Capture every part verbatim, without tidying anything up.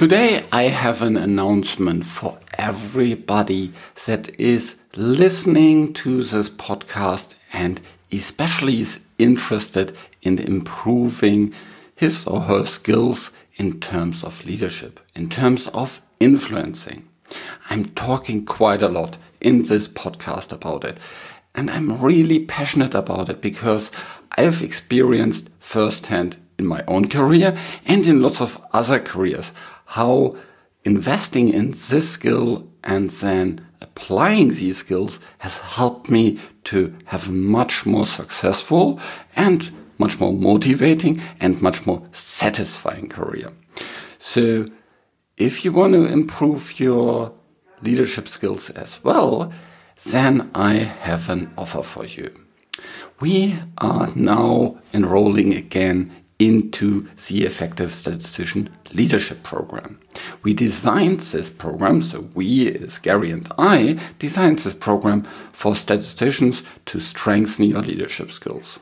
Today I have an announcement for everybody that is listening to this podcast and especially is interested in improving his or her skills in terms of leadership, in terms of influencing. I'm talking quite a lot in this podcast about it, and I'm really passionate about it because I've experienced firsthand in my own career and in lots of other careers how investing in this skill and then applying these skills has helped me to have a much more successful and much more motivating and much more satisfying career. So if you want to improve your leadership skills as well, then I have an offer for you. We are now enrolling again into the Effective Statistician Leadership Program. We designed this program, so we, as Gary and I, designed this program for statisticians to strengthen your leadership skills.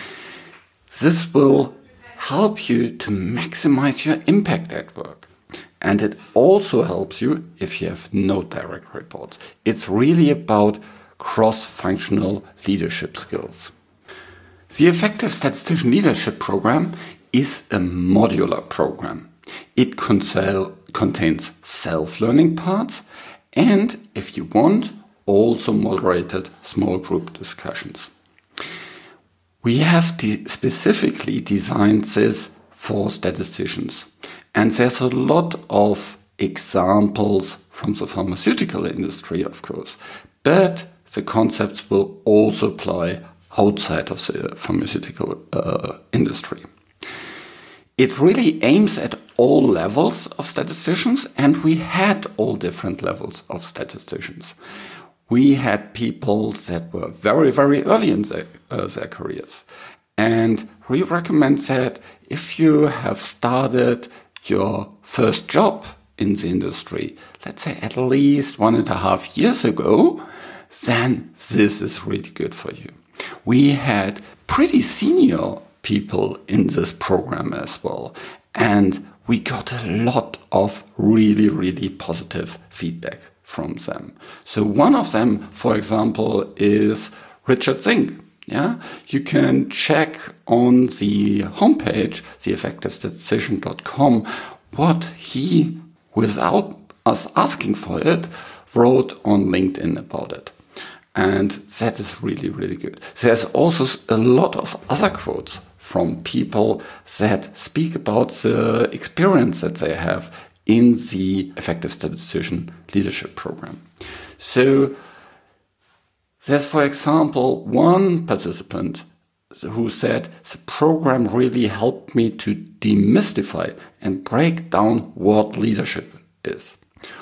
This will help you to maximize your impact at work. And it also helps you if you have no direct reports. It's really about cross-functional leadership skills. The Effective Statistician Leadership Program is a modular program. It consel- contains self-learning parts and, if you want, also moderated small group discussions. We have de- specifically designed this for statisticians. And there's a lot of examples from the pharmaceutical industry, of course, but the concepts will also apply outside of the pharmaceutical uh, industry. It really aims at all levels of statisticians, and we had all different levels of statisticians. We had people that were very, very early in their, uh, their careers. And we recommend that if you have started your first job in the industry, let's say at least one and a half years ago, then this is really good for you. We had pretty senior people in this program as well, and we got a lot of really, really positive feedback from them. So one of them, for example, is Richard Zink. Yeah, you can check on the homepage, the effective statistician dot com, what he, without us asking for it, wrote on LinkedIn about it. And that is really, really good. There's also a lot of other quotes from people that speak about the experience that they have in the Effective Statistician Leadership Program. So there's, for example, one participant who said, the program really helped me to demystify and break down what leadership is.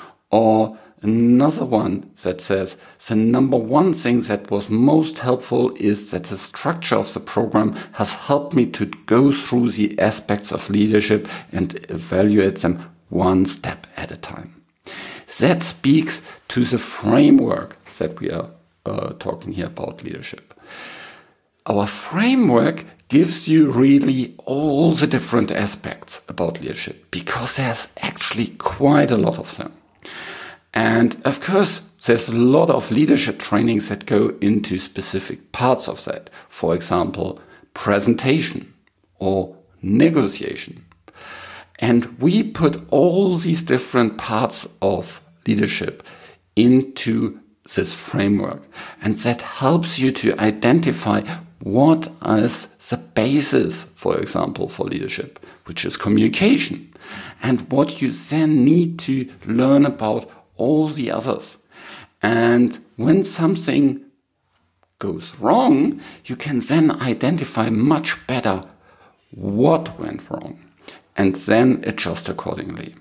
Or another one that says, the number one thing that was most helpful is that the structure of the program has helped me to go through the aspects of leadership and evaluate them one step at a time. That speaks to the framework that we are uh, talking here about leadership. Our framework gives you really all the different aspects about leadership because there's actually quite a lot of them. And of course, there's a lot of leadership trainings that go into specific parts of that. For example, presentation or negotiation. And we put all these different parts of leadership into this framework. And that helps you to identify what is the basis, for example, for leadership, which is communication. And what you then need to learn about all the others. And when something goes wrong, you can then identify much better what went wrong and then adjust accordingly.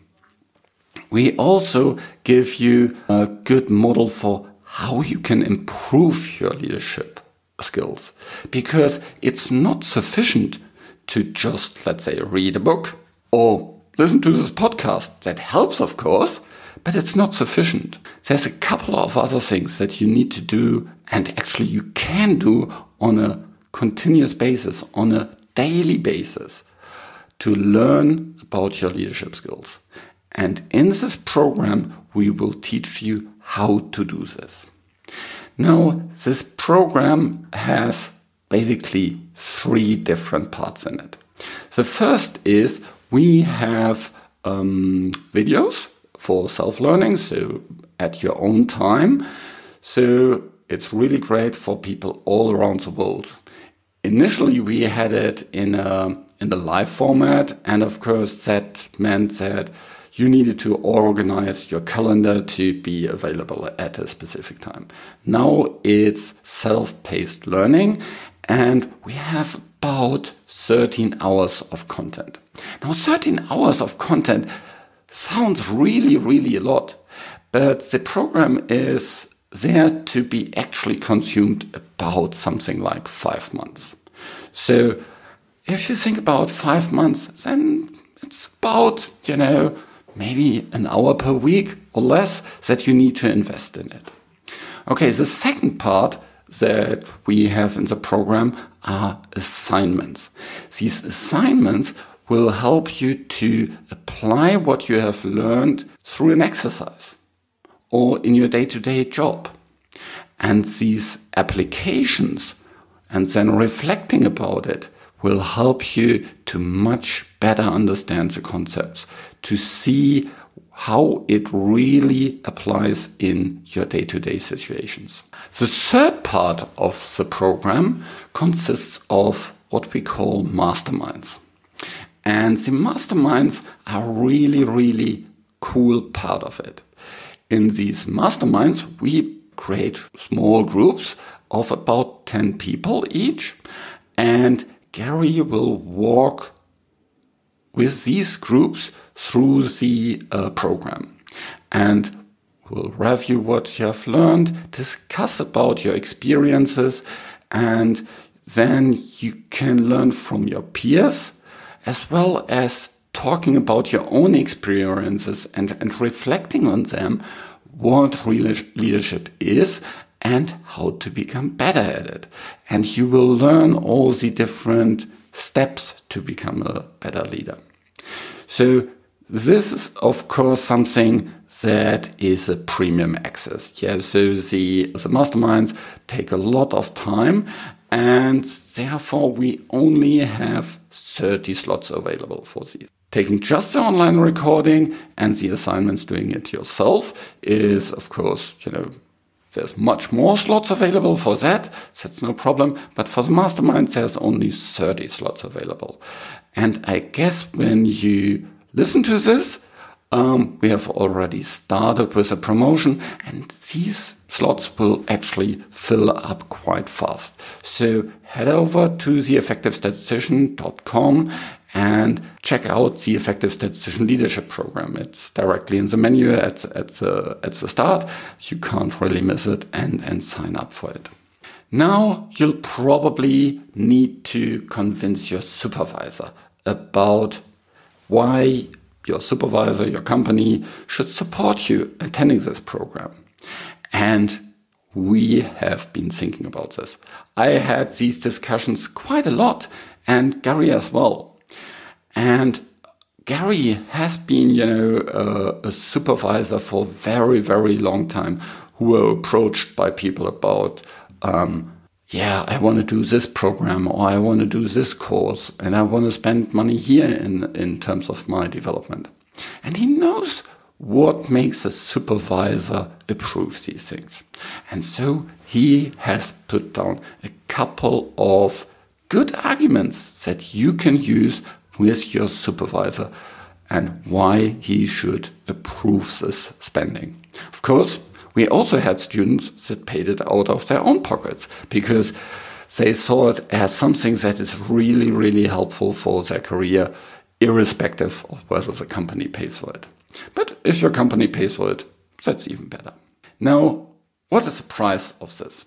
We also give you a good model for how you can improve your leadership skills, because it's not sufficient to just, let's say, read a book or listen to this podcast. That helps, of course, but it's not sufficient. There's a couple of other things that you need to do, and actually you can do on a continuous basis, on a daily basis, to learn about your leadership skills. And in this program, we will teach you how to do this. Now, this program has basically three different parts in it. The first is we have um, videos for self-learning, so at your own time. So it's really great for people all around the world. Initially, we had it in a, in the live format, and of course that meant that you needed to organize your calendar to be available at a specific time. Now it's self-paced learning, and we have about thirteen hours of content. Now thirteen hours of content sounds really, really a lot, but the program is there to be actually consumed about something like five months. So if you think about five months, then it's about, you know, maybe an hour per week or less that you need to invest in it. Okay, the second part that we have in the program are assignments. These assignments will help you to apply what you have learned through an exercise or in your day-to-day job. And these applications and then reflecting about it will help you to much better understand the concepts, to see how it really applies in your day-to-day situations. The third part of the program consists of what we call masterminds. And the masterminds are really, really cool part of it. In these masterminds, we create small groups of about ten people each, and Gary will walk with these groups through the uh, program and will review what you have learned, discuss about your experiences, and then you can learn from your peers as well as talking about your own experiences and, and reflecting on them, what real leadership is and how to become better at it. And you will learn all the different steps to become a better leader. So this is, of course, something that is a premium access. Yeah, so the, the masterminds take a lot of time, and therefore we only have thirty slots available for these. Taking just the online recording and the assignments doing it yourself is, of course, you know, there's much more slots available for that. That's no problem. But for the mastermind, there's only thirty slots available. And I guess when you listen to this, um, we have already started with a promotion, and these slots will actually fill up quite fast. So head over to the effective statistician dot com and check out the Effective Statistician Leadership Program. It's directly in the menu at, at, the, at the start. You can't really miss it, and, and sign up for it. Now you'll probably need to convince your supervisor about why your supervisor, your company, should support you attending this program. And we have been thinking about this. I had these discussions quite a lot, and Gary as well. And Gary has been, you know, uh, a supervisor for a very, very long time, who were approached by people about, um, yeah, I want to do this program, or I want to do this course, and I want to spend money here in, in terms of my development. And he knows what makes a supervisor approve these things. And so he has put down a couple of good arguments that you can use with your supervisor and why he should approve this spending. Of course, we also had students that paid it out of their own pockets because they saw it as something that is really, really helpful for their career, irrespective of whether the company pays for it. But if your company pays for it, that's even better. Now, what is the price of this?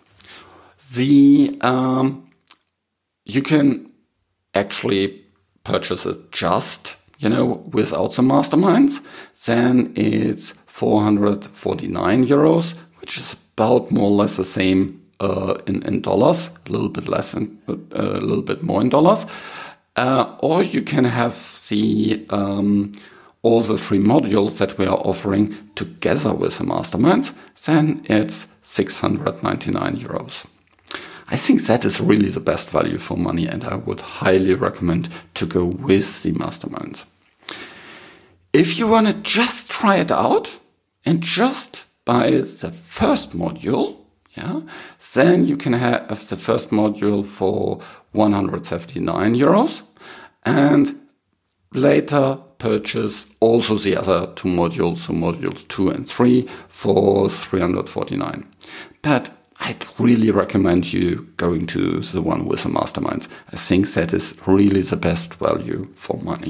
The um, you can actually purchase it just, you know, without the masterminds. Then it's four hundred forty-nine euros, which is about more or less the same uh, in, in dollars, a little bit less, in, uh, a little bit more in dollars. Uh, or you can have the um, all the three modules that we are offering together with the masterminds, then it's six hundred ninety-nine euros. I think that is really the best value for money, and I would highly recommend to go with the masterminds. If you want to just try it out and just buy the first module, yeah, then you can have the first module for one hundred seventy-nine euros and later purchase also the other two modules, so modules two and three for three hundred forty-nine. But I'd really recommend you going to the one with the masterminds. I think that is really the best value for money.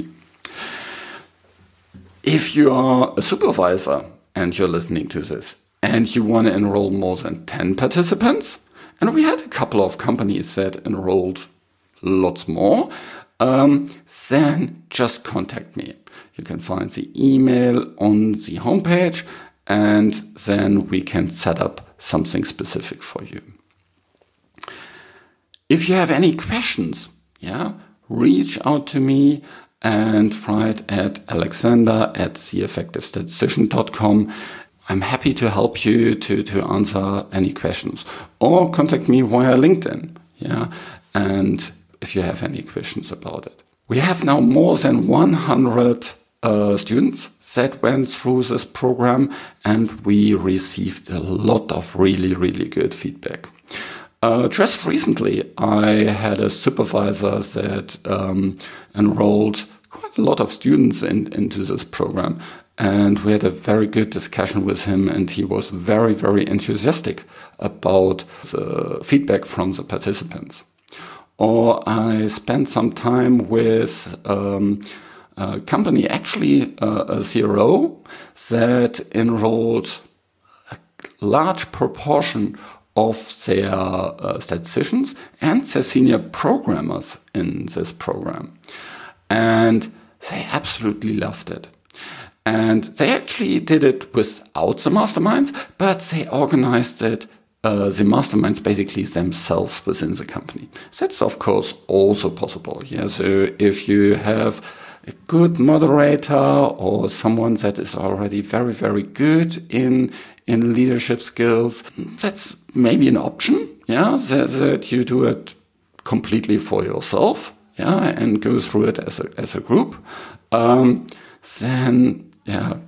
If you are a supervisor and you're listening to this and you want to enroll more than ten participants, and we had a couple of companies that enrolled lots more, um, then just contact me. You can find the email on the homepage, and then we can set up something specific for you. If you have any questions, yeah, reach out to me and write at alexander at the effective statistician dot com. I'm happy to help you to, to answer any questions, or contact me via LinkedIn. Yeah, and if you have any questions about it. We have now more than one hundred uh, students that went through this program, and we received a lot of really, really good feedback. Uh, just recently, I had a supervisor that um, enrolled quite a lot of students in, into this program, and we had a very good discussion with him, and he was very, very enthusiastic about the feedback from the participants. Or I spent some time with um, a company, actually uh, a C R O, that enrolled a large proportion of their uh, statisticians and their senior programmers in this program. And they absolutely loved it. And they actually did it without the masterminds, but they organized it, uh, the masterminds basically themselves within the company. That's of course also possible. Yeah. So if you have a good moderator or someone that is already very, very good in in leadership skills, that's maybe an option. Yeah, that, that you do it completely for yourself. Yeah, and go through it as a as a group. Um, then yeah,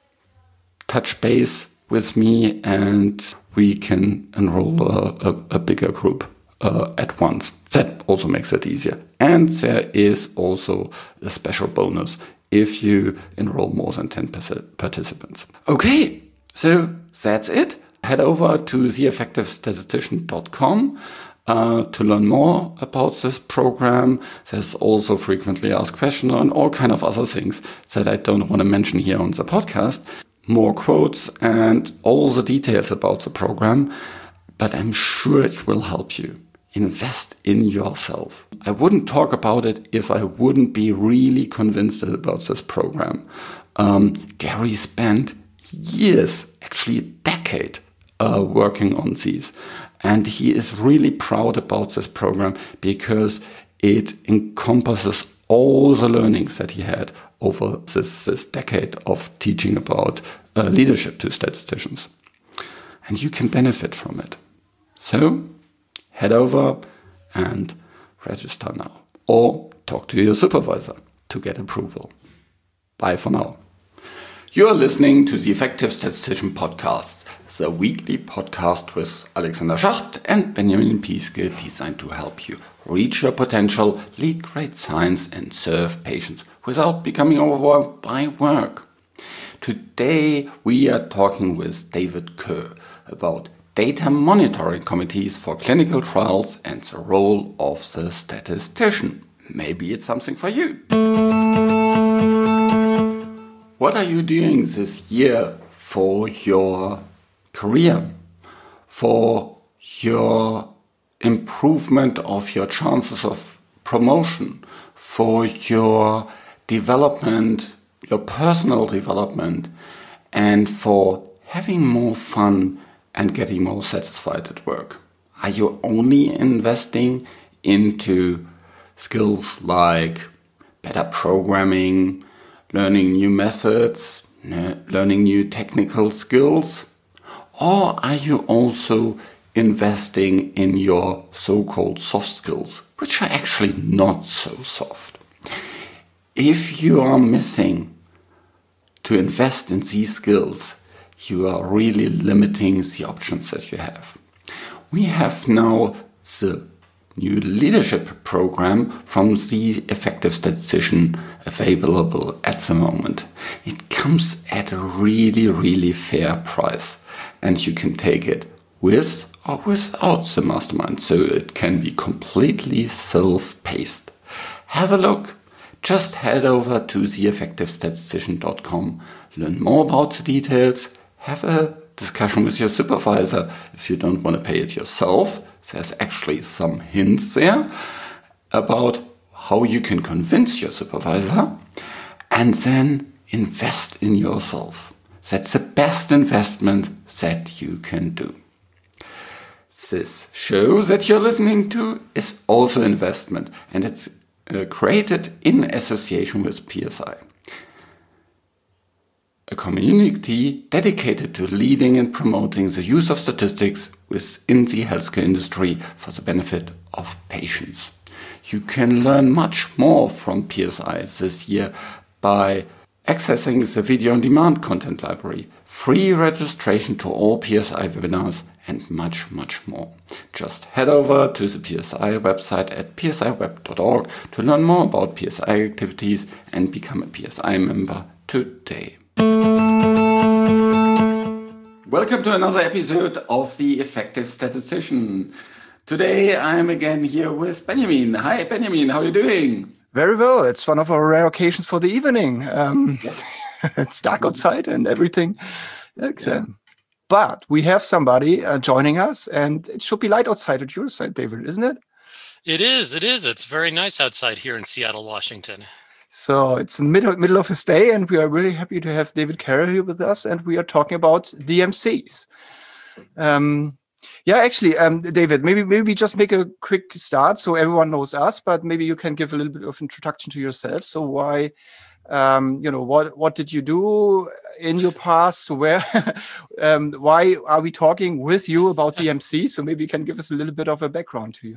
touch base with me, and we can enroll a, a, a bigger group uh, at once. That also makes it easier. And there is also a special bonus if you enroll more than ten participants. Okay, so that's it. Head over to the effective statistician dot com uh, to learn more about this program. There's also frequently asked questions and all kind of other things that I don't want to mention here on the podcast. More quotes and all the details about the program, but I'm sure it will help you. Invest in yourself. I wouldn't talk about it if I wouldn't be really convinced about this program. Um, Gary spent years, actually a decade, uh, working on these. And he is really proud about this program because it encompasses all the learnings that he had over this, this decade of teaching about uh, leadership to statisticians. And you can benefit from it. So head over and register now. Or talk to your supervisor to get approval. Bye for now. You're listening to the Effective Statistician Podcast, the weekly podcast with Alexander Schacht and Benjamin Piske, designed to help you reach your potential, lead great science, and serve patients without becoming overwhelmed by work. Today we are talking with David Kerr about data monitoring committees for clinical trials and the role of the statistician. Maybe it's something for you. What are you doing this year for your career, for your improvement of your chances of promotion, for your development, your personal development, and for having more fun and getting more satisfied at work? Are you only investing into skills like better programming, learning new methods, learning new technical skills? Or are you also investing in your so-called soft skills, which are actually not so soft? If you are missing to invest in these skills, you are really limiting the options that you have. We have now the new leadership program from the Effective Statistician available at the moment. It comes at a really, really fair price, and you can take it with or without the mastermind, so it can be completely self-paced. Have a look. Just head over to the effective statistician dot com, learn more about the details, have a discussion with your supervisor. If you don't want to pay it yourself, there's actually some hints there about how you can convince your supervisor, and then invest in yourself. That's the best investment that you can do. This show that you're listening to is also investment, and it's uh, created in association with P S I, a community dedicated to leading and promoting the use of statistics within the healthcare industry for the benefit of patients. You can learn much more from P S I this year by accessing the video-on-demand content library, free registration to all P S I webinars, and much, much more. Just head over to the P S I website at p s i web dot org to learn more about P S I activities and become a P S I member today. Welcome to another episode of The Effective Statistician. Today I'm again here with Benjamin. Hi Benjamin, how are you doing? Very well. It's one of our rare occasions for the evening. Um, yes. It's dark outside and everything. Excellent. Yeah. But we have somebody uh, joining us, and it should be light outside at your side, David, isn't it? It is. It is. It's very nice outside here in Seattle, Washington. So it's in the middle, middle of his day, and we are really happy to have David Carroll here with us, and we are talking about D M Cs. Um, yeah, actually, um, David, maybe maybe just make a quick start so everyone knows us, but maybe you can give a little bit of introduction to yourself. So why, um, you know, what what did you do in your past? Where, um, why are we talking with you about D M C? So maybe you can give us a little bit of a background to you.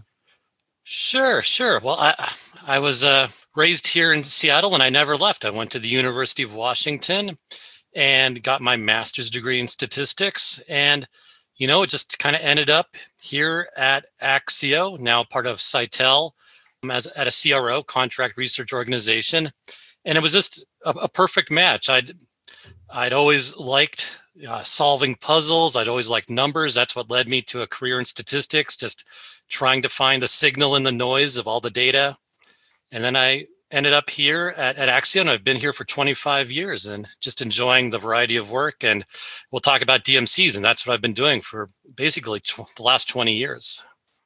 Sure, sure. Well, I I was uh, raised here in Seattle, and I never left. I went to the University of Washington and got my master's degree in statistics. And, you know, it just kind of ended up here at Axio, now part of Cytel, um, as at a C R O, contract research organization. And it was just a, a perfect match. I'd I'd always liked uh, solving puzzles. I'd always liked numbers. That's what led me to a career in statistics, just trying to find the signal in the noise of all the data. And then I ended up here at, at Axio, and I've been here for twenty-five years and just enjoying the variety of work. And we'll talk about D M Cs, and that's what I've been doing for basically tw- the last twenty years.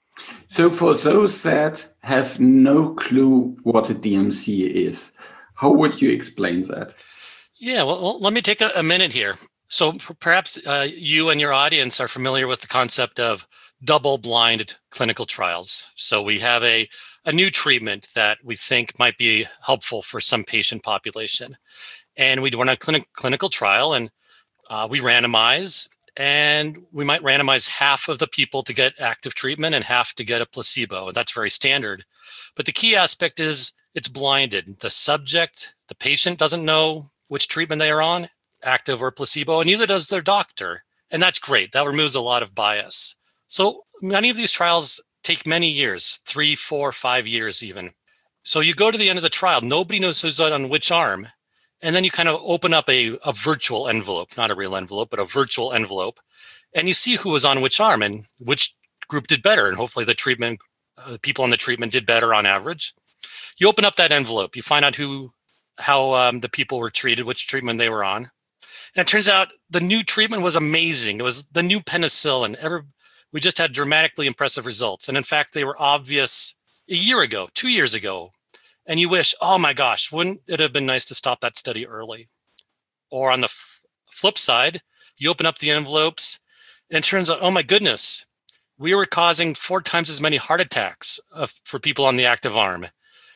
So for those that have no clue what a D M C is, how would you explain that? Yeah, well, well let me take a, a minute here. So perhaps uh, you and your audience are familiar with the concept of double-blind clinical trials. So we have a, a new treatment that we think might be helpful for some patient population. And we run a clinic, clinical trial, and uh, we randomize, and we might randomize half of the people to get active treatment and half to get a placebo. And that's very standard. But the key aspect is it's blinded. The subject, the patient doesn't know which treatment they are on, active or placebo, and neither does their doctor. And that's great. That removes a lot of bias. So many of these trials take many years, three, four, five years even. So you go to the end of the trial, nobody knows who's on which arm. And then you kind of open up a, a virtual envelope, not a real envelope, but a virtual envelope. And you see who was on which arm and which group did better. And hopefully the treatment, uh, the people on the treatment did better on average. You open up that envelope, you find out who, how um, the people were treated, which treatment they were on. And it turns out the new treatment was amazing. It was the new penicillin. Every, we just had dramatically impressive results. And in fact, they were obvious a year ago, two years ago. And you wish, oh my gosh, wouldn't it have been nice to stop that study early? Or on the f- flip side, you open up the envelopes and it turns out, oh my goodness, we were causing four times as many heart attacks uh, for people on the active arm.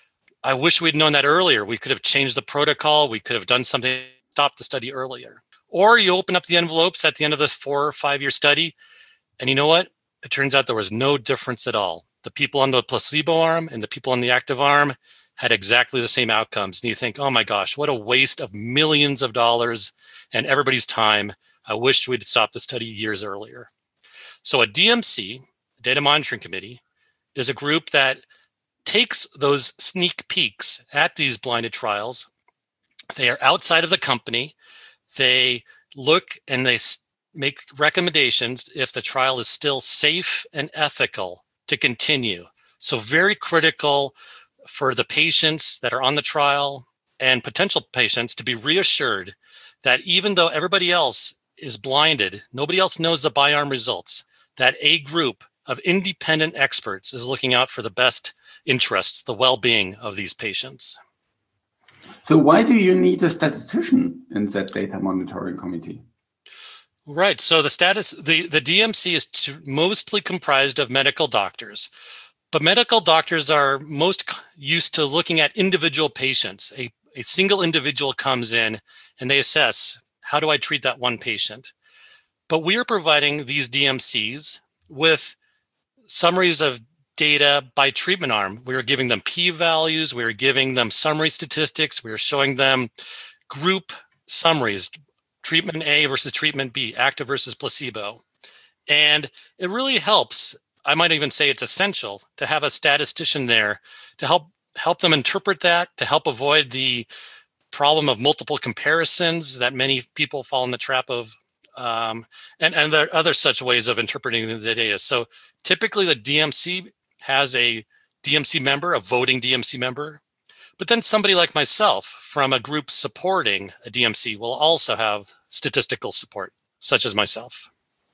I wish we'd known that earlier. We could have changed the protocol. We could have done something to stop the study earlier. Or you open up the envelopes at the end of this four or five year study, and you know what? It turns out there was no difference at all. The people on the placebo arm and the people on the active arm had exactly the same outcomes. And you think, oh my gosh, what a waste of millions of dollars and everybody's time. I wish we'd stopped the study years earlier. So a D M C, Data Monitoring Committee, is a group that takes those sneak peeks at these blinded trials. They are outside of the company. They look and they make recommendations if the trial is still safe and ethical to continue. So very critical for the patients that are on the trial and potential patients to be reassured that even though everybody else is blinded, nobody else knows the BIARM results, that a group of independent experts is looking out for the best interests, the well-being of these patients. So why do you need a statistician in that data monitoring committee? Right. So the status, the, the D M C is t- mostly comprised of medical doctors, but medical doctors are most used to looking at individual patients. A, a single individual comes in and they assess, how do I treat that one patient? But we are providing these D M Cs with summaries of data by treatment arm. We are giving them p-values. We are giving them summary statistics. We are showing them group summaries, treatment A versus treatment B, active versus placebo. And it really helps. I might even say it's essential to have a statistician there to help help them interpret that, to help avoid the problem of multiple comparisons that many people fall in the trap of. Um, and, and there are other such ways of interpreting the data. So typically the D M C has a D M C member, a voting D M C member, but then somebody like myself from a group supporting a D M C will also have statistical support, such as myself.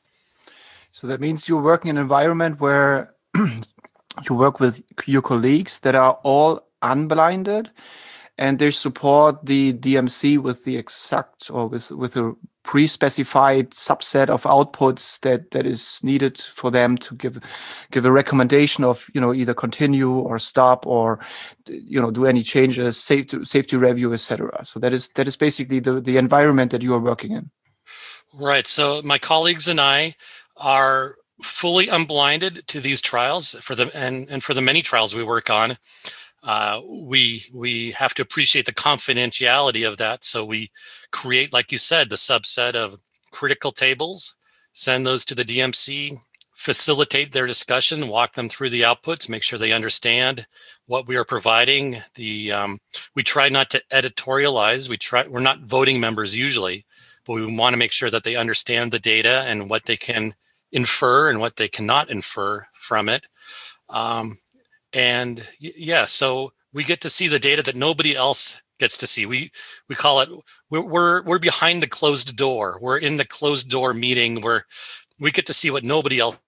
So that means you work in an environment where you work with your colleagues that are all unblinded, and they support the D M C with the exact or with, with a pre-specified subset of outputs that, that is needed for them to give give a recommendation of, you know, either continue or stop or, you know, do any changes, safety safety review, et cetera. So that is that is basically the, the environment that you are working in. Right. So my colleagues and I are fully unblinded to these trials for the and, and for the many trials we work on. Uh, we we have to appreciate the confidentiality of that. So we create, like you said, the subset of critical tables, send those to the D M C, facilitate their discussion, walk them through the outputs, make sure they understand what we are providing. The um, we try not to editorialize. We try we're not voting members usually, but we want to make sure that they understand the data and what they can infer and what they cannot infer from it. Um, And yeah, so we get to see the data that nobody else gets to see. We we call it we're we're, we're behind the closed door. We're in the closed door meeting where we get to see what nobody else.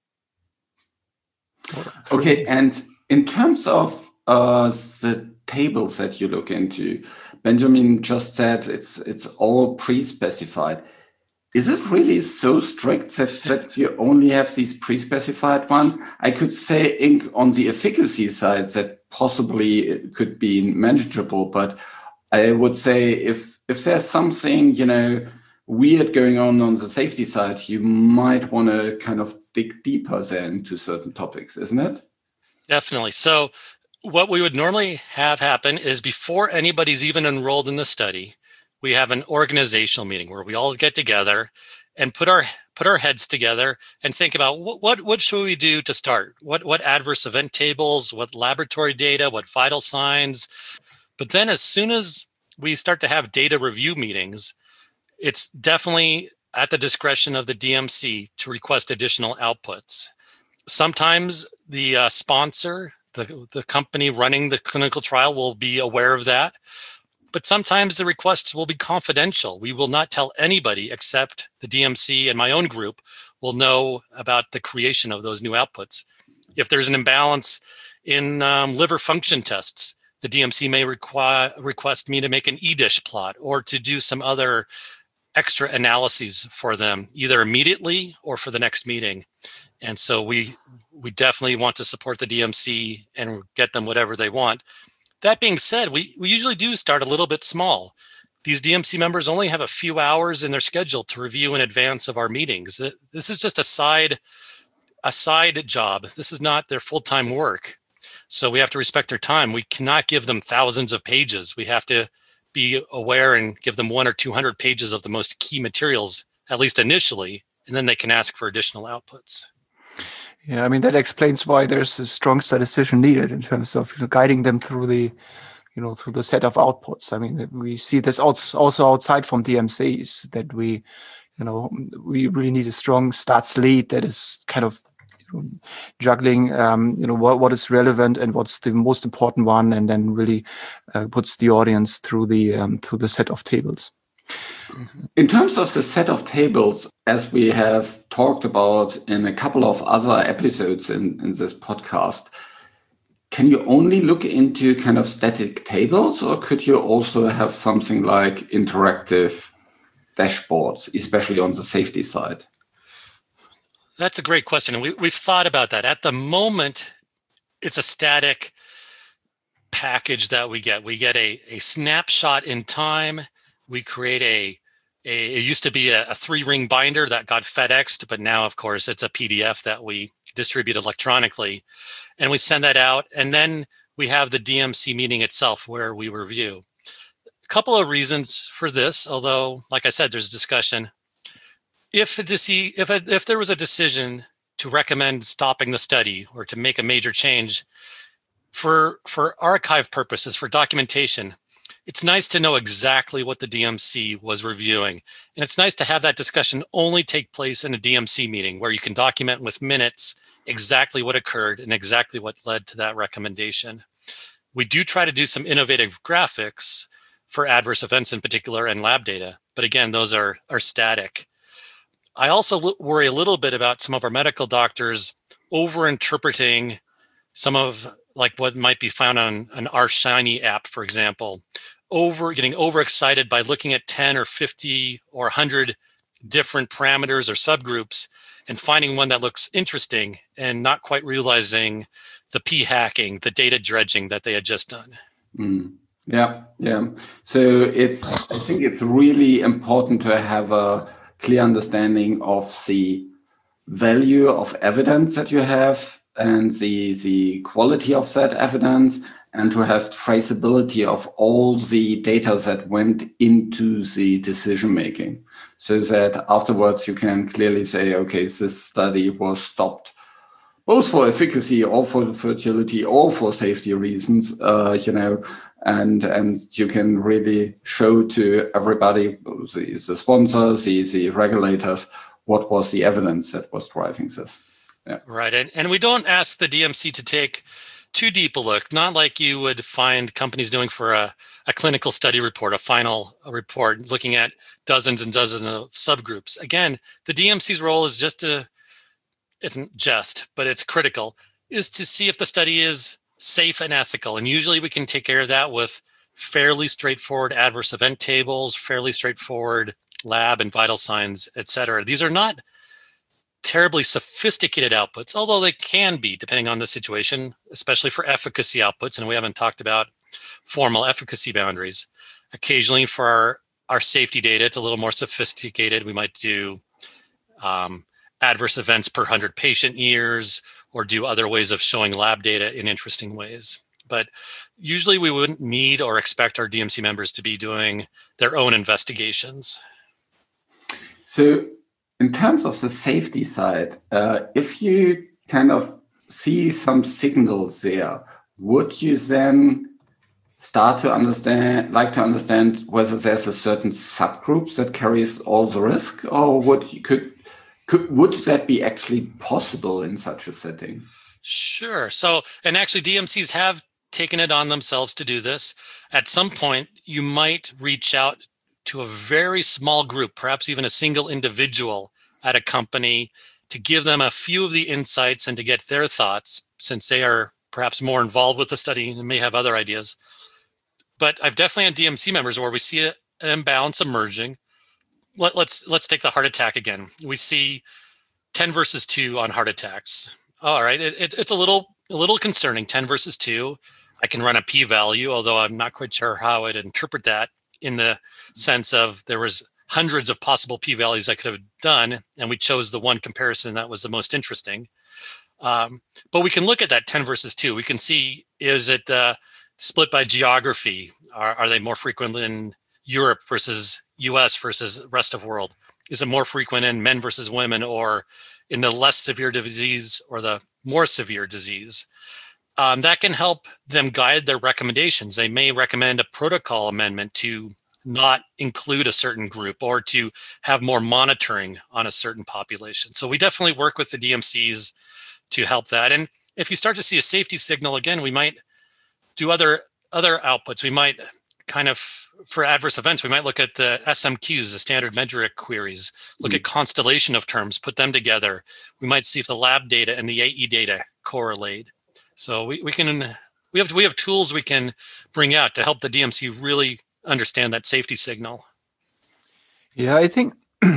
Okay, and in terms of uh, the tables that you look into, Benjamin just said it's it's all pre-specified. Is it really so strict that, that you only have these pre-specified ones? I could say in, on the efficacy side that possibly it could be manageable, but I would say if if there's something, you know, weird going on on the safety side, you might want to kind of dig deeper there into certain topics, isn't it? Definitely. So what we would normally have happen is before anybody's even enrolled in the study, we have an organizational meeting where we all get together and put our put our heads together and think about what what, what should we do to start? What what adverse event tables, what laboratory data, what vital signs. But then as soon as we start to have data review meetings, it's definitely at the discretion of the D M C to request additional outputs. Sometimes the uh, sponsor, the, the company running the clinical trial will be aware of that. But sometimes the requests will be confidential. We will not tell anybody except the D M C and my own group will know about the creation of those new outputs. If there's an imbalance in um, liver function tests, the D M C may require request me to make an E DISH plot or to do some other extra analyses for them, either immediately or for the next meeting. And so we we definitely want to support the D M C and get them whatever they want. that being said, we, we usually do start a little bit small. These D M C members only have a few hours in their schedule to review in advance of our meetings. This is just a side, a side job. This is not their full-time work. So we have to respect their time. We cannot give them thousands of pages. We have to be aware and give them one or two hundred pages of the most key materials, at least initially, and then they can ask for additional outputs. Yeah, I mean, that explains why there's a strong statistician needed in terms of, you know, guiding them through the, you know, through the set of outputs. I mean, we see this also outside from D M Cs, that we, you know, we really need a strong stats lead that is kind of, you know, juggling, um, you know, what, what is relevant and what's the most important one, and then really uh, puts the audience through the um, through the set of tables. In terms of the set of tables, as we have talked about in a couple of other episodes in, in this podcast, can you only look into kind of static tables, or could you also have something like interactive dashboards, especially on the safety side? That's a great question. And we, we've thought about that. At the moment, it's a static package that we get. We get a, a snapshot in time. We create a, a it used to be a, a three-ring binder that got FedExed, but now, of course, it's a P D F that we distribute electronically. And we send that out. And then we have the D M C meeting itself where we review. A couple of reasons for this, although, like I said, there's discussion. If, the, if, a, if there was a decision to recommend stopping the study or to make a major change, for, for archive purposes, for documentation, it's nice to know exactly what the D M C was reviewing. And it's nice to have that discussion only take place in a D M C meeting where you can document with minutes exactly what occurred and exactly what led to that recommendation. We do try to do some innovative graphics for adverse events in particular and lab data. But again, those are, are static. I also worry a little bit about some of our medical doctors over-interpreting some of like what might be found on an R Shiny app, for example, over getting overexcited by looking at ten or fifty or one hundred different parameters or subgroups and finding one that looks interesting and not quite realizing the p-hacking, the data dredging that they had just done. Mm. Yeah, yeah. So it's, I think it's really important to have a clear understanding of the value of evidence that you have and the, the quality of that evidence, and to have traceability of all the data that went into the decision making, so that afterwards you can clearly say, okay, this study was stopped both for efficacy or for fertility or for safety reasons, uh, you know, and and you can really show to everybody, the, the sponsors, the, the regulators, what was the evidence that was driving this. Yeah. Right. And, and we don't ask the D M C to take too deep a look, not like you would find companies doing for a, a clinical study report, a final report, looking at dozens and dozens of subgroups. Again, the D M C's role is just to, isn't just, but it's critical, is to see if the study is safe and ethical. And usually we can take care of that with fairly straightforward adverse event tables, fairly straightforward lab and vital signs, et cetera. These are not terribly sophisticated outputs, although they can be depending on the situation, especially for efficacy outputs. And we haven't talked about formal efficacy boundaries. Occasionally for our, our safety data, it's a little more sophisticated. We might do um, adverse events per one hundred patient years, or do other ways of showing lab data in interesting ways. But usually we wouldn't need or expect our D M C members to be doing their own investigations. So in terms of the safety side, uh, if you kind of see some signals there, would you then start to understand, like to understand whether there's a certain subgroup that carries all the risk, or would you, could, could would that be actually possible in such a setting? Sure. So, and actually D M Cs have taken it on themselves to do this. At some point, you might reach out to a very small group, perhaps even a single individual at a company, to give them a few of the insights and to get their thoughts, since they are perhaps more involved with the study and may have other ideas. But I've definitely had D M C members where we see a, an imbalance emerging. Let, let's let's take the heart attack again. We see ten versus two on heart attacks. All right, it, it, it's a little a little concerning, ten versus two. I can run a p-value, although I'm not quite sure how I'd interpret that in the sense of there was hundreds of possible p-values I could have done, and we chose the one comparison that was the most interesting. Um, but we can look at that ten versus two. We can see, is it uh, split by geography? Are, are they more frequent in Europe versus U S versus rest of world? Is it more frequent in men versus women, or in the less severe disease or the more severe disease? Um, that can help them guide their recommendations. They may recommend a protocol amendment to not include a certain group or to have more monitoring on a certain population. So we definitely work with the D M Cs to help that. And if you start to see a safety signal, again, we might do other other outputs. We might kind of, for adverse events, we might look at the S M Qs, the standard metric queries, look mm-hmm. at constellation of terms, put them together. We might see if the lab data and the A E data correlate. So we, we can we have we have tools we can bring out to help the D M C really understand that safety signal. Yeah, I think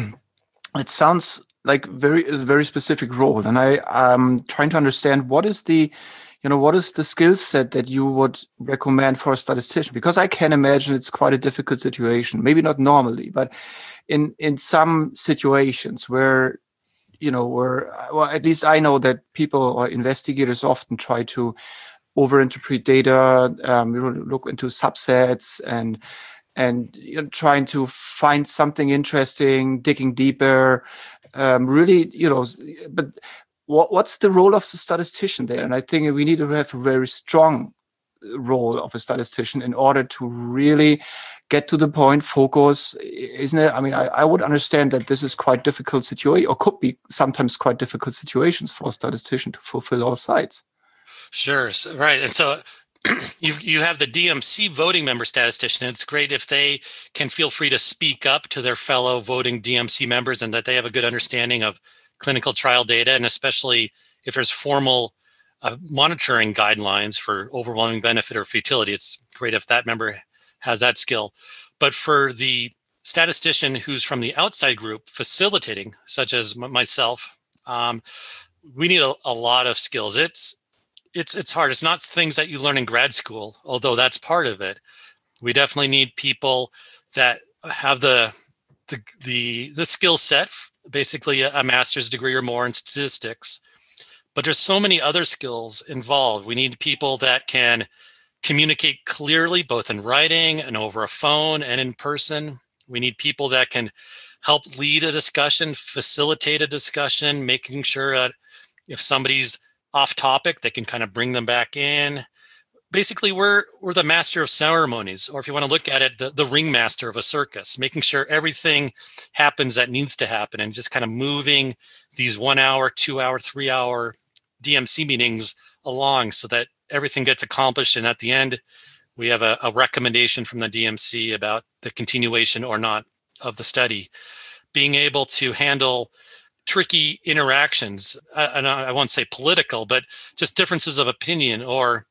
it sounds like very a very specific role, and I am trying to understand what is the, you know, what is the skill set that you would recommend for a statistician? Because I can imagine it's quite a difficult situation. Maybe not normally, but in in some situations where, you know, where, well, at least I know that people or investigators often try to overinterpret data, um, look into subsets and and you know, trying to find something interesting, digging deeper, um, really, you know, but what, what's the role of the statistician there? And I think we need to have a very strong role of a statistician in order to really get to the point, focus, isn't it? I mean, I, I would understand that this is quite difficult situation, or could be sometimes quite difficult situations for a statistician to fulfill all sides. Sure, so, right. And so you you have the D M C voting member statistician. It's great if they can feel free to speak up to their fellow voting D M C members and that they have a good understanding of clinical trial data, and especially if there's formal uh, monitoring guidelines for overwhelming benefit or futility. It's great if that member has that skill. But for the statistician who's from the outside group facilitating, such as m- myself, um, we need a, a lot of skills. It's It's it's hard. It's not things that you learn in grad school, although that's part of it. We definitely need people that have the the the, the skill set, basically a, a master's degree or more in statistics. But there's so many other skills involved. We need people that can communicate clearly, both in writing and over a phone and in person. We need people that can help lead a discussion, facilitate a discussion, making sure that if somebody's off topic, they can kind of bring them back in. Basically, we're we're the master of ceremonies, or if you want to look at it, the, the ringmaster of a circus, making sure everything happens that needs to happen and just kind of moving these one hour, two hour, three hour D M C meetings along so that everything gets accomplished. And at the end, we have a, a recommendation from the D M C about the continuation or not of the study. Being able to handle tricky interactions, and I won't say political, but just differences of opinion, or,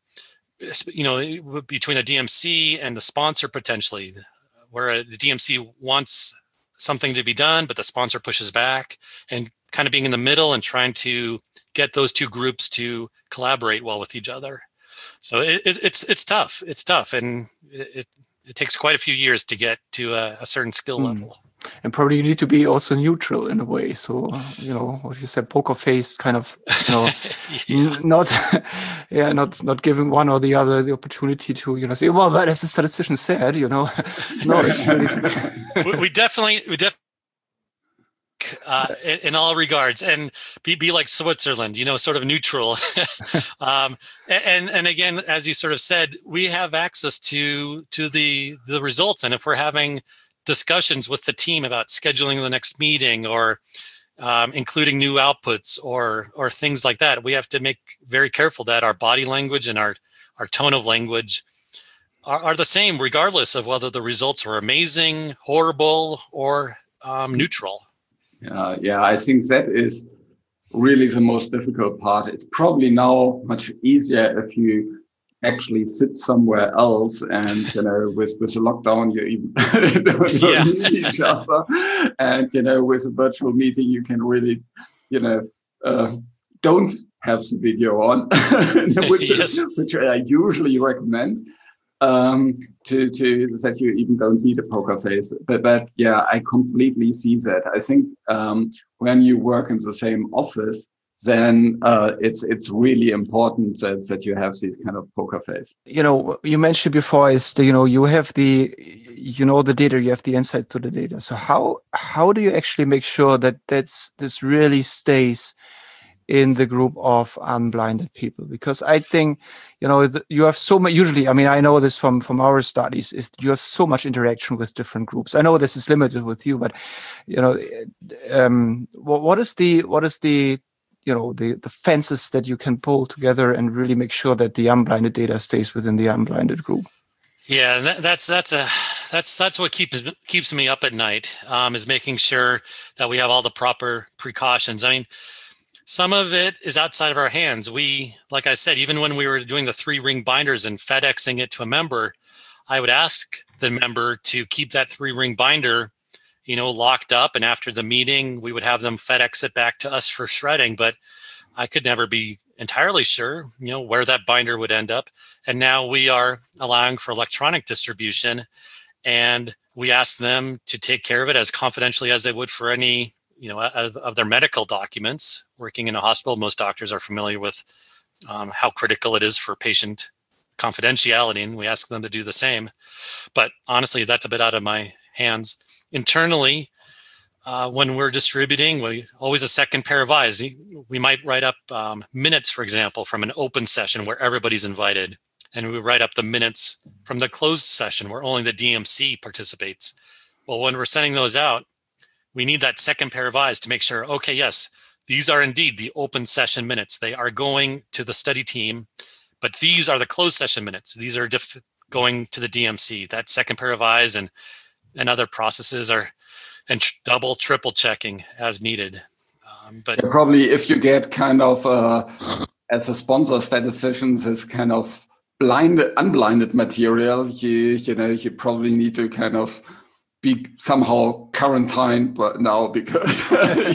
you know, between the D M C and the sponsor potentially, where the D M C wants something to be done, but the sponsor pushes back, and kind of being in the middle and trying to get those two groups to collaborate well with each other. So it, it, it's it's tough. It's tough, and it it takes quite a few years to get to a, a certain skill mm. level. And probably you need to be also neutral in a way. So, you know, what you said, poker face, kind of, you know, yeah. not, yeah, not not giving one or the other the opportunity to, you know, say, well, but as the statistician said, you know, no, it's really. we, we definitely, we definitely, uh, in, in all regards, and be be like Switzerland, you know, sort of neutral. um, and and again, as you sort of said, we have access to to the the results, and if we're having discussions with the team about scheduling the next meeting or um, including new outputs or or things like that, we have to make very careful that our body language and our our tone of language are, are the same, regardless of whether the results are amazing, horrible, or um, neutral. Yeah, yeah, I think that is really the most difficult part. It's probably now much easier if you actually sit somewhere else, and you know, with with a lockdown, you even don't yeah. meet each other, and you know, with a virtual meeting, you can really, you know, uh, don't have the video on, which, yes. is, which I usually recommend. Um, to to that you even don't need a poker face, but but yeah, I completely see that. I think um, when you work in the same office, then uh, it's it's really important that that you have this kind of poker face. You know, you mentioned before is the, you know you have the you know the data, you have the insight to the data. So how how do you actually make sure that that's this really stays in the group of unblinded people? Because I think, you know, the, you have so much, usually, I mean, I know this from, from our studies, is you have so much interaction with different groups. I know this is limited with you, but, you know, um, what, what is the, what is the, you know, the, the fences that you can pull together and really make sure that the unblinded data stays within the unblinded group? Yeah, that, that's that's a that's that's what keeps keeps me up at night, um, is making sure that we have all the proper precautions. I mean, some of it is outside of our hands. We, like I said, even when we were doing the three ring binders and FedExing it to a member, I would ask the member to keep that three ring binder, you know, locked up. And after the meeting, we would have them FedEx it back to us for shredding. But I could never be entirely sure, you know, where that binder would end up. And now we are allowing for electronic distribution, and we ask them to take care of it as confidentially as they would for any, you know, of, of their medical documents. Working in a hospital, most doctors are familiar with um, how critical it is for patient confidentiality, and we ask them to do the same. But honestly, that's a bit out of my hands. Internally, uh, when we're distributing, we always a second pair of eyes. We might write up um, minutes, for example, from an open session where everybody's invited, and we write up the minutes from the closed session where only the D M C participates. Well, when we're sending those out, we need that second pair of eyes to make sure, okay, yes, these are indeed the open session minutes. They are going to the study team, but these are the closed session minutes. These are diff- going to the D M C. That second pair of eyes and and other processes are, and tr- double, triple checking as needed. Um, but yeah, probably if you get kind of, uh, as a sponsor, statisticians, this kind of blind, unblinded material, you, you know, you probably need to kind of be somehow quarantined but now because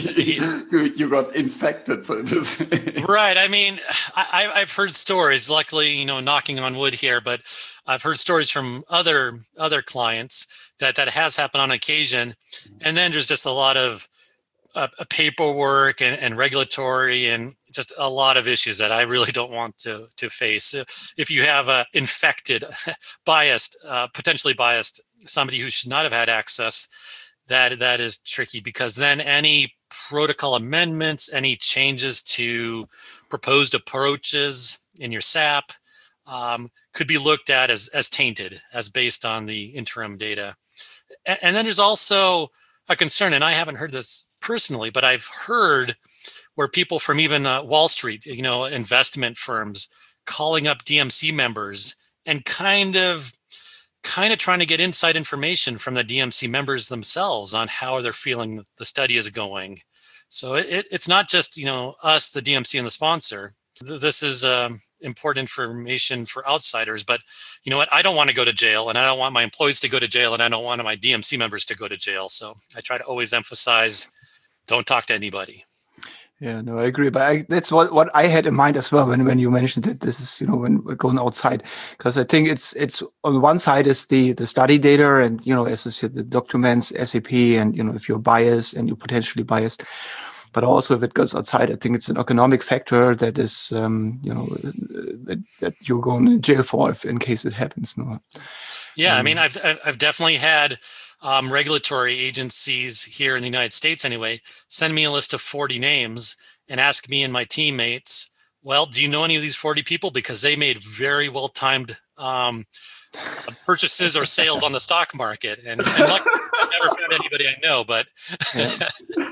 you, you got infected, so to say. Right. I mean, I, I've heard stories, luckily, you know, knocking on wood here, but I've heard stories from other other clients that that has happened on occasion. And then there's just a lot of uh, paperwork and, and regulatory and just a lot of issues that I really don't want to to face. If you have a infected, biased, uh, potentially biased somebody who should not have had access, that that is tricky, because then any protocol amendments, any changes to proposed approaches in your S A P um, could be looked at as as tainted, as based on the interim data. And, and then there's also a concern, and I haven't heard this personally, but I've heard where people from even uh, Wall Street, you know, investment firms, calling up D M C members and kind of kind of trying to get inside information from the D M C members themselves on how they're feeling the study is going. So it, it's not just, you know, us, the D M C and the sponsor. This is um, important information for outsiders. But you know what? I don't want to go to jail, and I don't want my employees to go to jail, and I don't want my D M C members to go to jail. So I try to always emphasize, don't talk to anybody. Yeah, no, I agree. But I, that's what, what I had in mind as well when, when you mentioned that this is, you know, when we're going outside, because I think it's it's on one side is the the study data and, you know, as I said, the documents, S A P, and, you know, if you're biased and you're potentially biased. But also if it goes outside, I think it's an economic factor that is, um, you know, that, that you're going to jail for if in case it happens. No. Yeah, um, I mean, I've I've definitely had Um, regulatory agencies here in the United States anyway, send me a list of forty names and ask me and my teammates, well, do you know any of these forty people? Because they made very well-timed um, purchases or sales on the stock market. And, and luckily, I never found anybody I know, but... yeah.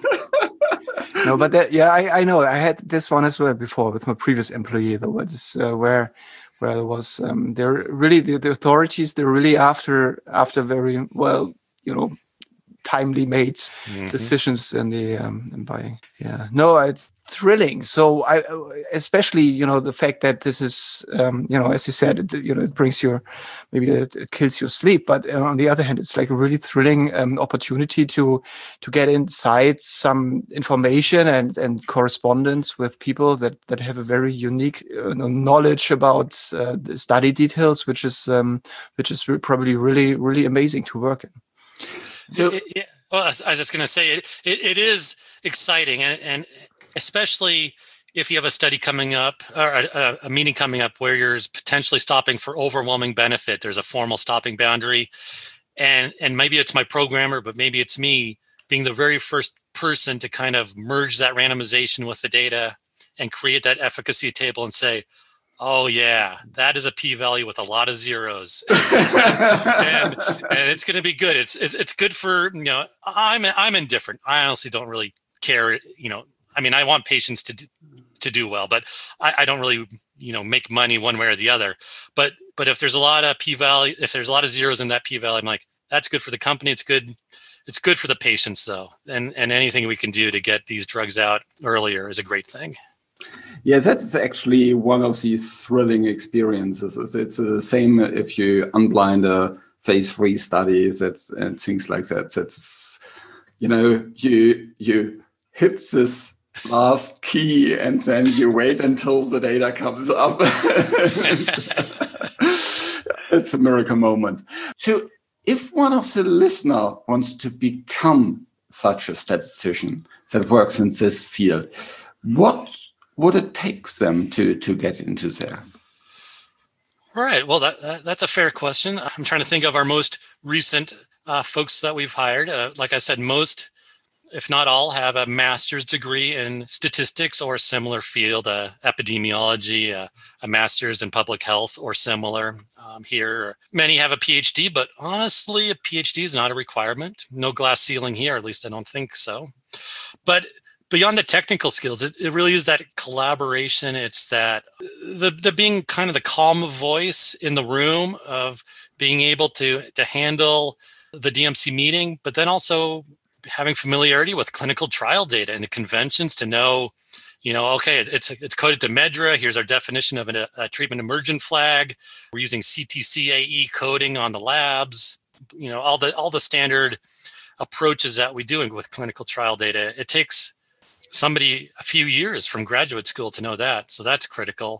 No, but that, yeah, I, I know. I had this one as well before with my previous employee, though, was, uh, where where there was, um, they're really, the, the authorities, they're really after, after very, well, you know, timely made Mm-hmm. decisions in the um, in buying. Yeah, no, it's thrilling. So I, especially, you know, the fact that this is, um, you know, as you said, it, you know, it brings your, maybe it, it kills your sleep, but on the other hand, it's like a really thrilling um, opportunity to to get inside some information and and correspondence with people that that have a very unique uh, knowledge about uh, the study details, which is um, which is re- probably really really amazing to work in. So, it, it, well, I was, I was just going to say it, it. It is exciting, and, and especially if you have a study coming up or a, a meeting coming up where you're potentially stopping for overwhelming benefit. There's a formal stopping boundary, and and maybe it's my programmer, but maybe it's me being the very first person to kind of merge that randomization with the data and create that efficacy table and say, oh yeah, that is a p-value with a lot of zeros, and, and it's going to be good. It's, it's it's good for, you know, I'm I'm indifferent. I honestly don't really care. You know, I mean, I want patients to do, to do well, but I, I don't really, you know, make money one way or the other. But but if there's a lot of p-value, if there's a lot of zeros in that p-value, I'm like, that's good for the company. It's good. It's good for the patients though, and and anything we can do to get these drugs out earlier is a great thing. Yes, that's actually one of these thrilling experiences. It's, it's the same if you unblind a phase three studies, it's, and things like that. That's, you know, you you hit this last key and then you wait until the data comes up. It's a miracle moment. So if one of the listener wants to become such a statistician that works in this field, what would it take them to to get into there? Right. Well, that, that that's a fair question. I'm trying to think of our most recent uh, folks that we've hired. Uh, like I said, most, if not all, have a master's degree in statistics or a similar field, uh, epidemiology, uh, a master's in public health or similar. Um, here, many have a PhD, but honestly, a PhD is not a requirement. No glass ceiling here, at least I don't think so. But beyond the technical skills, it, it really is that collaboration. It's that the the being kind of the calm voice in the room of being able to to handle the D M C meeting, but then also having familiarity with clinical trial data and the conventions to know, you know, okay, it's it's coded to MedDRA. Here's our definition of a, a treatment emergent flag. We're using C T C A E coding on the labs. You know, all the all the standard approaches that we do with clinical trial data. It takes somebody a few years from graduate school to know that. So that's critical.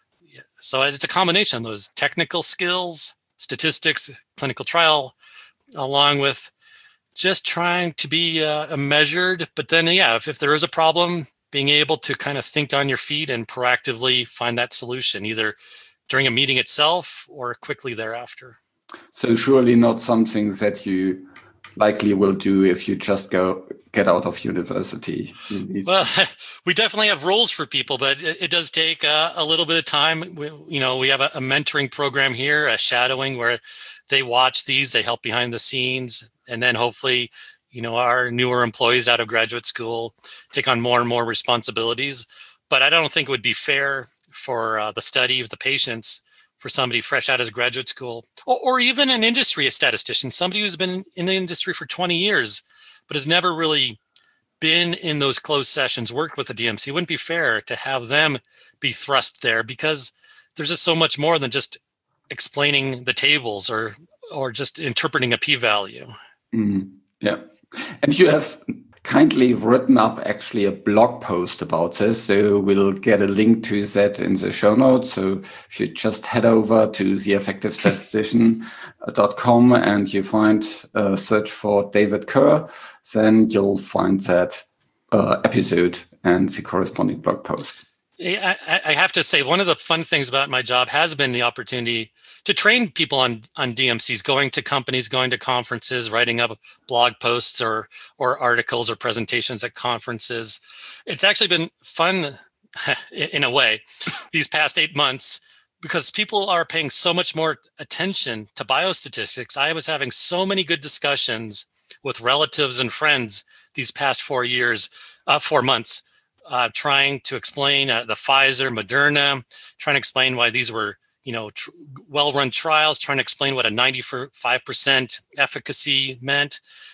So it's a combination of those technical skills, statistics, clinical trial, along with just trying to be uh, measured. But then, yeah, if, if there is a problem, being able to kind of think on your feet and proactively find that solution, either during a meeting itself or quickly thereafter. So surely not something that you likely will do if you just go get out of university. Well, we definitely have roles for people, but it, it does take uh, a little bit of time. We, you know, we have a, a mentoring program here, a shadowing, where they watch these, they help behind the scenes, and then hopefully, you know, our newer employees out of graduate school take on more and more responsibilities. But I don't think it would be fair for uh, the study of the patients for somebody fresh out of graduate school, or, or even an industry statistician, somebody who's been in the industry for twenty years, but has never really been in those closed sessions, worked with the D M C. It wouldn't be fair to have them be thrust there, because there's just so much more than just explaining the tables or or just interpreting a p-value. Mm-hmm. Yeah. And you have kindly written up actually a blog post about this. So we'll get a link to that in the show notes. So if you just head over to the effective statistician dot com and you find a search for David Kerr, then you'll find that uh, episode and the corresponding blog post. I, I have to say, one of the fun things about my job has been the opportunity to train people on, on D M Cs, going to companies, going to conferences, writing up blog posts or or articles or presentations at conferences. It's actually been fun in a way these past eight months because people are paying so much more attention to biostatistics. I was having so many good discussions with relatives and friends these past four years, uh, four months, uh, trying to explain uh, the Pfizer, Moderna, trying to explain why these were you know, tr- well-run trials, trying to explain what a ninety-five percent efficacy meant.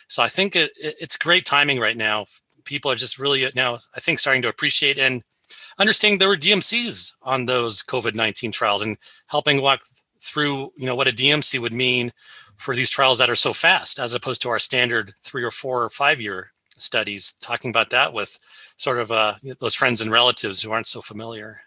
So I think it, it's great timing right now. People are just really now, I think, starting to appreciate and understanding there were D M Cs on those COVID nineteen trials and helping walk through, you know, what a D M C would mean for these trials that are so fast, as opposed to our standard three or four or five year studies, talking about that with sort of uh, those friends and relatives who aren't so familiar.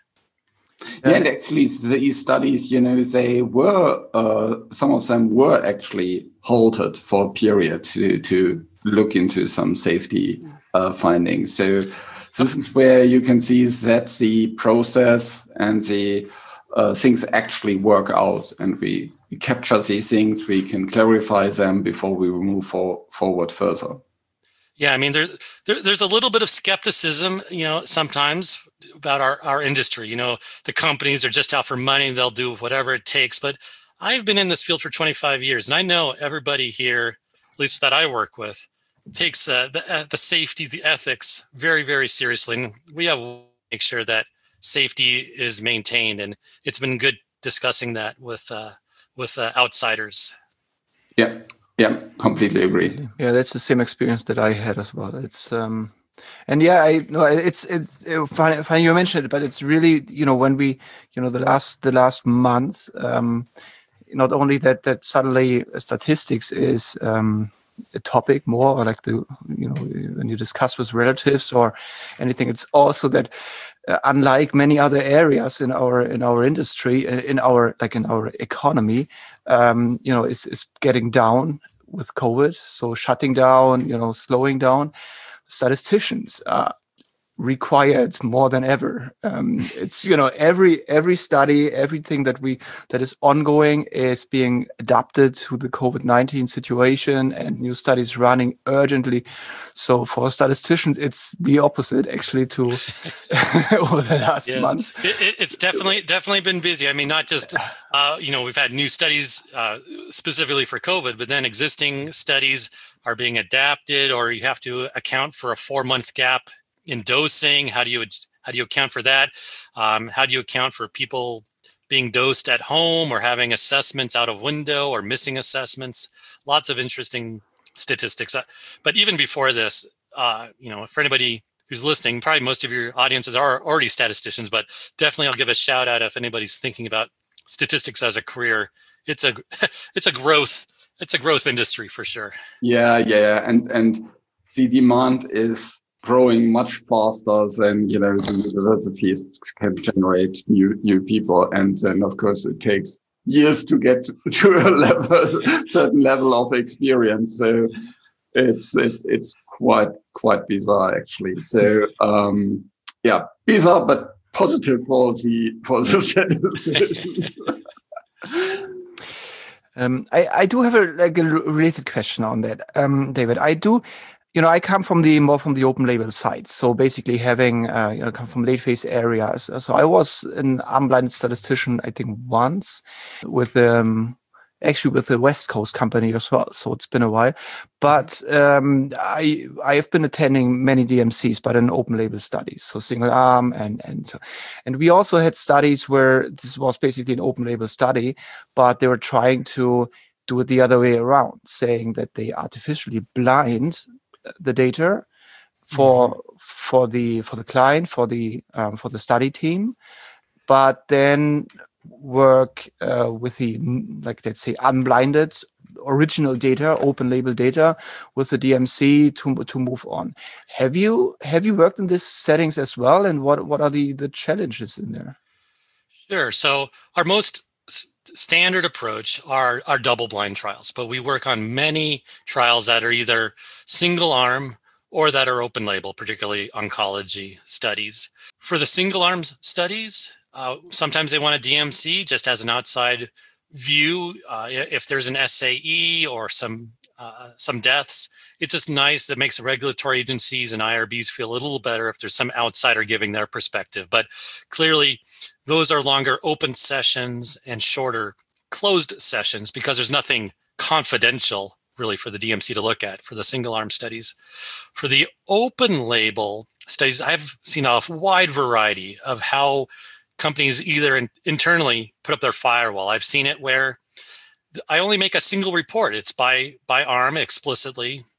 Yeah, and actually these studies, you know, they were, uh, some of them were actually halted for a period to, to look into some safety uh, findings. So this is where you can see that the process and the uh, things actually work out, and we, we capture these things, we can clarify them before we move for, forward further. Yeah, I mean, there's there, there's a little bit of skepticism, you know, sometimes about our, our industry. You know, the companies are just out for money; they'll do whatever it takes. But I've been in this field for twenty-five years, and I know everybody here, at least that I work with, takes uh, the uh, the safety, the ethics very, very seriously, and we have to make sure that safety is maintained. And it's been good discussing that with uh, with uh, outsiders. Yeah. Yeah, completely agree. Yeah, that's the same experience that I had as well. It's um, and yeah, I no, it's it's it, funny, funny you mentioned it, but it's really, you know, when we, you know, the last the last month, um, not only that that suddenly statistics is um a topic more, or like the, you know, when you discuss with relatives or anything, it's also that uh, unlike many other areas in our in our industry, in our like in our economy, um, you know, is is getting down with COVID, so shutting down, you know, slowing down. Statisticians are required more than ever. Um, it's, you know, every every study, everything that we that is ongoing is being adapted to the COVID nineteen situation, and new studies running urgently. So for statisticians, it's the opposite actually to over the last yes. months. It, it's definitely definitely been busy. I mean, not just uh, you know, we've had new studies uh, specifically for COVID, but then existing studies are being adapted, or you have to account for a four month gap in dosing. How do you how do you account for that? Um, how do you account for people being dosed at home or having assessments out of window or missing assessments? Lots of interesting statistics. But even before this, uh, you know, for anybody who's listening, probably most of your audiences are already statisticians, but definitely I'll give a shout out if anybody's thinking about statistics as a career. It's a it's a growth it's a growth industry for sure. Yeah, yeah, and and the demand is growing much faster than, you know, the universities can generate new new people, and then of course it takes years to get to a level, certain level of experience. So it's it's it's quite quite bizarre actually. So um, yeah, bizarre but positive for the for the statisticians. um, I I do have a like a related question on that, um, David. I do. You know, I come from the more from the open label side. So basically having, uh, you know, come from late phase areas. So I was an unblinded statistician, I think once with, um, actually with the West Coast company as well. So it's been a while, but, um, I, I have been attending many D M Cs, but in open label studies. So single arm and, and, and we also had studies where this was basically an open label study, but they were trying to do it the other way around, saying that they artificially blind the data for mm-hmm. for the for the client, for the um, for the study team, but then work uh, with the, like, let's say, unblinded original data, open label data with the D M C to to move on. Have you have you worked in these settings as well, and what what are the the challenges in there? Sure. So our most standard approach are, are double blind trials, but we work on many trials that are either single arm or that are open label, particularly oncology studies. For the single arm studies, uh, sometimes they want a D M C just as an outside view. Uh, if there's an S A E or some uh, some deaths, it's just nice. That makes the regulatory agencies and I R Bs feel a little better if there's some outsider giving their perspective. But clearly, those are longer open sessions and shorter closed sessions because there's nothing confidential really for the D M C to look at for the single arm studies. For the open label studies, I've seen a wide variety of how companies either in, internally put up their firewall. I've seen it where I only make a single report. It's by by arm explicitly.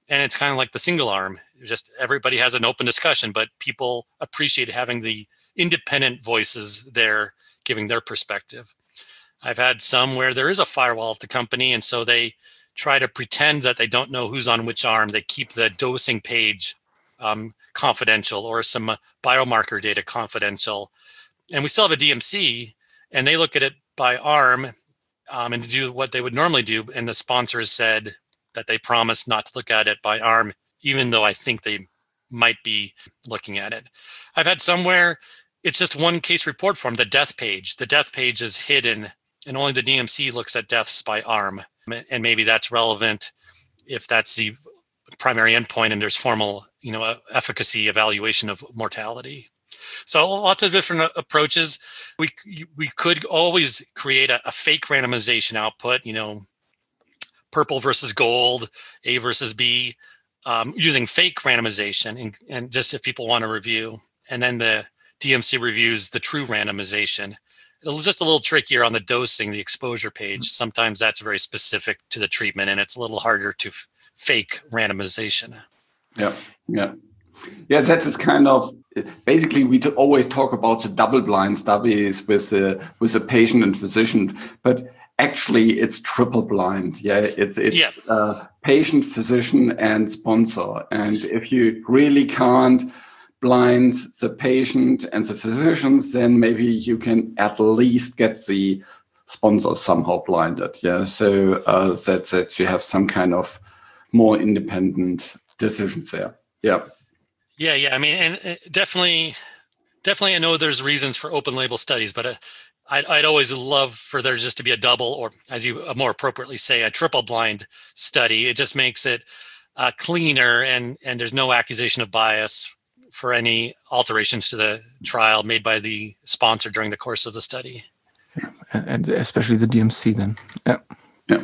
And it's kind of like the single arm. Just everybody has an open discussion, but people appreciate having the independent voices there giving their perspective. I've had some where there is a firewall at the company, and so they try to pretend that they don't know who's on which arm. They keep the dosing page um, confidential, or some uh, biomarker data confidential. And we still have a D M C, and they look at it by arm um, and do what they would normally do. And the sponsors said that they promised not to look at it by arm, even though I think they might be looking at it. I've had somewhere it's just one case report form, the death page. The death page is hidden, and only the D M C looks at deaths by arm. And maybe that's relevant if that's the primary endpoint and there's formal, you know, efficacy evaluation of mortality. So lots of different approaches. We we could always create a, a fake randomization output, you know, purple versus gold, A versus B, um, using fake randomization, and, and just if people want to review. And then the D M C reviews the true randomization. It's just a little trickier on the dosing, the exposure page. Sometimes that's very specific to the treatment, and it's a little harder to f- fake randomization. Yeah, yeah. Yeah, that is kind of, basically we always talk about the double-blind studies with a, with a patient and physician, but actually it's triple-blind. Yeah, it's it's yeah. Uh, patient, physician, and sponsor. And if you really can't blind the patient and the physicians, then maybe you can at least get the sponsors somehow blinded. Yeah, so uh, that that you have some kind of more independent decisions there. Yeah. Yeah, yeah. I mean, and definitely, definitely, I know there's reasons for open label studies, but uh, I'd, I'd always love for there just to be a double, or as you more appropriately say, a triple blind study. It just makes it uh, cleaner, and and there's no accusation of bias for any alterations to the trial made by the sponsor during the course of the study. And, and especially the D M C then. Yeah. Yeah.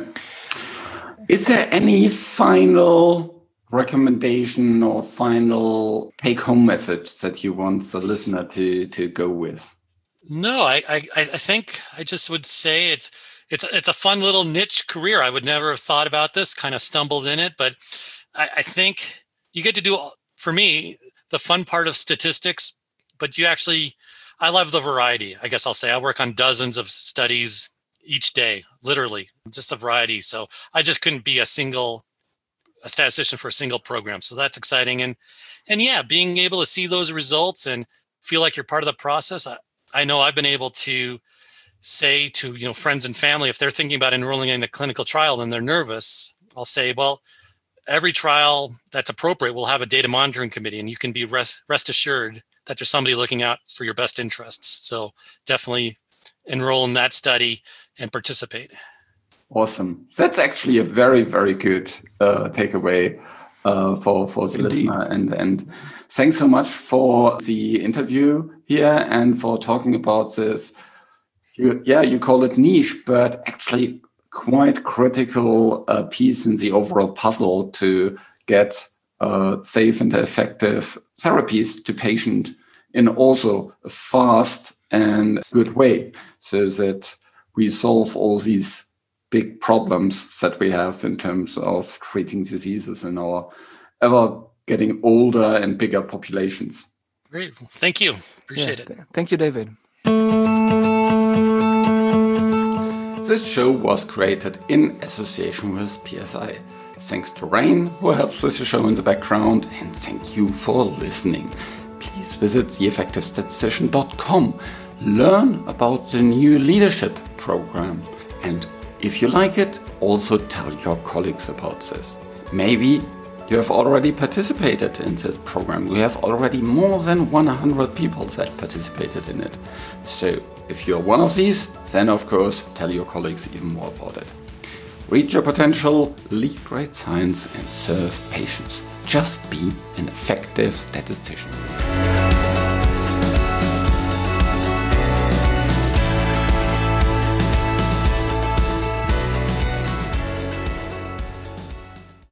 Is there any final recommendation or final take-home message that you want the listener to to go with? No, I, I I think I just would say it's it's it's a fun little niche career. I would never have thought about this, kind of stumbled in it, but I, I think you get to do, for me, the fun part of statistics, but you actually, I love the variety. I guess I'll say I work on dozens of studies each day, literally, just a variety. So I just couldn't be a single a statistician for a single program. So that's exciting. And, and yeah, being able to see those results and feel like you're part of the process. I, I know I've been able to say to, you know, friends and family, if they're thinking about enrolling in a clinical trial and they're nervous, I'll say, well, every trial that's appropriate will have a data monitoring committee, and you can be rest, rest assured that there's somebody looking out for your best interests. So definitely enroll in that study and participate. Awesome. That's actually a very, very good uh, takeaway uh, for, for the Indeed. listener. And, and thanks so much for the interview here and for talking about this. You, yeah, you call it niche, but actually quite critical uh, piece in the overall puzzle to get uh, safe and effective therapies to patient in also a fast and good way, so that we solve all these big problems that we have in terms of treating diseases in our ever getting older and bigger populations. Great. Thank you. Appreciate yeah. it. Thank you, David. This show was created in association with P S I. Thanks to Rain, who helps with the show in the background, and thank you for listening. Please visit the effective statistician dot com. Learn about the new leadership program, and if you like it, also tell your colleagues about this. Maybe you have already participated in this program. We have already more than one hundred people that participated in it. So if you're one of these, then of course tell your colleagues even more about it. Reach your potential, lead great science, and serve patients. Just be an effective statistician.